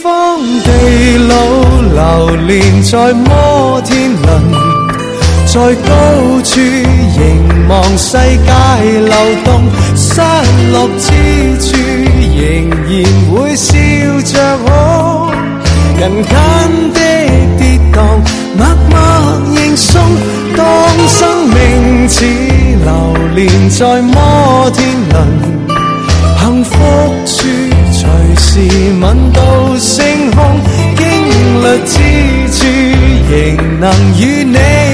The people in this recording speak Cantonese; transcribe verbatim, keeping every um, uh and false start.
荒地老流連在摩天輪，在高處凝望世界流動，失落之處仍然會笑着哭。人間的跌宕，默默認送，當生命似流連在摩天輪，幸福處隨時吻到星空，經歷之處仍能與你